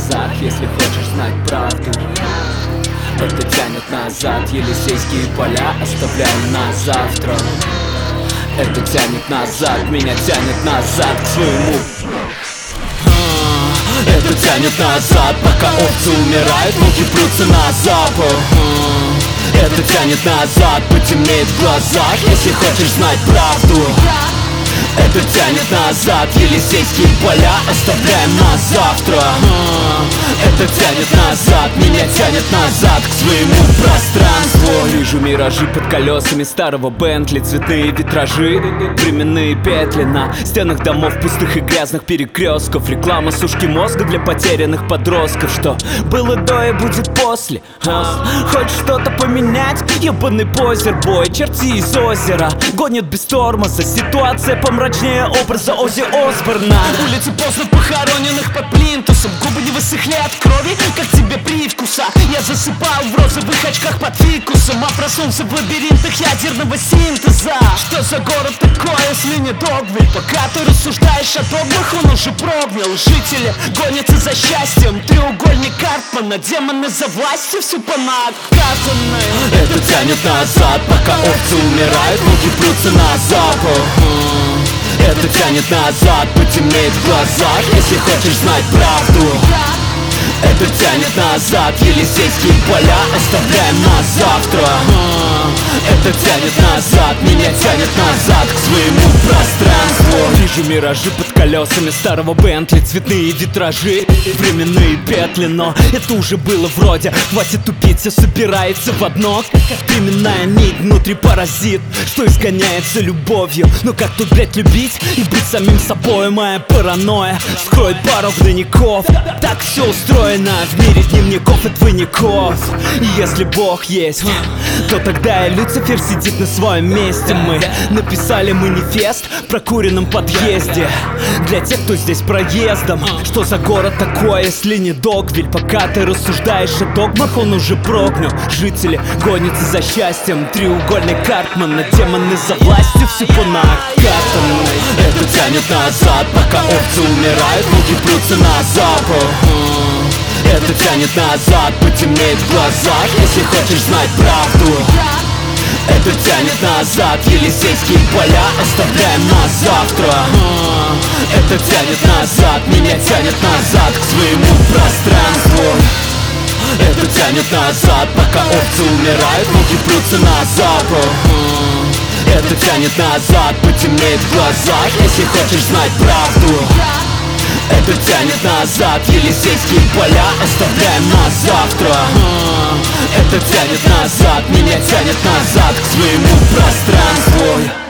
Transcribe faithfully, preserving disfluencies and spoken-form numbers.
глазах, если хочешь знать правду. Это тянет назад, Елисейские поля оставляем на завтра. Это тянет назад, меня тянет назад к своему. Это тянет назад, пока овцы умирают, волки прутся на запах. Это тянет назад, потемнеет в глазах, если хочешь знать правду. Это тянет назад, Елисейские поля оставляем на завтра. Это тянет назад, меня тянет назад к своему пространству. Вижу миражи под колесами старого Бентли, цветные витражи, временные петли на стенах домов пустых и грязных перекрестков. Реклама сушки мозга для потерянных подростков. Что было до и будет после, а? Хочешь что-то поменять? Ебаный позербой, черти из озера гонят без тормоза, ситуация помрачнее образа Оззи Осборна. Улицы поздно похороненных под плинтусом, губы не высохли от крови, как тебе привкуса. Я засыпал в розовых очках под фикусом, а проснулся в лабиринтах ядерного синтеза. Что за город такой, если не Догвиль? Пока ты рассуждаешь о догмах, он уже прогнил. Жители гонятся за счастьем, треугольник Карпмана, демоны за властью, все по накатанной. Это тянет назад, пока овцы умирают, волки прутся на запах. Это тянет назад, потемнеет в глазах, если хочешь знать правду. Это тянет назад, Елисейские поля оставляем на завтра. Это тянет назад, меня тянет назад к своему пространству. Вижу миражи под колесами старого Бентли, цветные витражи, временные петли, но это уже было вроде. Хватит тупить, все собирается в одно, как временная нить внутри паразит, что изгоняется любовью. Но как тут, блять, любить и быть самим собой? Моя паранойя скроет пару гнойников. Так все устроено в мире дневников и двойников. И если Бог есть, то тогда и Люцифер сидит на своем месте. Мы написали манифест в прокуренном подъезде для тех, кто здесь проездом. Что за город такой, если не Догвиль? Пока ты рассуждаешь о догмах, он уже прогнил. Жители гонятся за счастьем, треугольник Карпмана, демоны за властью, все по накатанной. Это тянет назад, пока овцы умирают, волки прутся на запах. Это тянет назад, потемнеет в глазах, если хочешь знать правду. Это тянет назад, Елисейские поля оставляем на завтра. Это тянет назад, меня тянет назад к своему пространству. Это тянет назад, пока овцы умирают, волки прутся на запах. Это тянет назад, потемнеет в глазах, если хочешь знать правду. Это тянет назад, Елисейские поля оставляем на завтра. Это тянет назад, меня тянет назад к своему пространству.